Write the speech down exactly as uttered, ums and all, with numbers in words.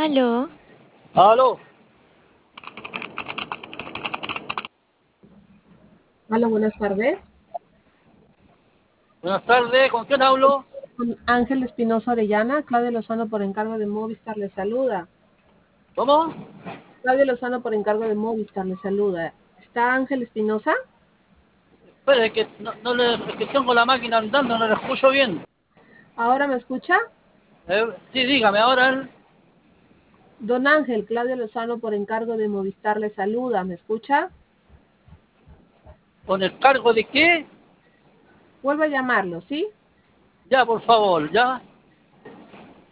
Aló, Aló, Hola, buenas tardes. buenas tardes, ¿con quién hablo? Con Ángel Espinosa Orellana, Claudia Lozano por encargo de Movistar le saluda. ¿Cómo? Claudia Lozano por encargo de Movistar le saluda. ¿Está Ángel Espinosa? Espera, es que, no, no le, es que tengo la máquina andando, no le escucho bien. ¿Ahora me escucha? Eh, sí, dígame, ahora él, Don Ángel, Claudia Lozano por encargo de Movistar le saluda. ¿Me escucha? ¿con el cargo de qué? Vuelvo a llamarlo, ¿sí? Ya, por favor, ya.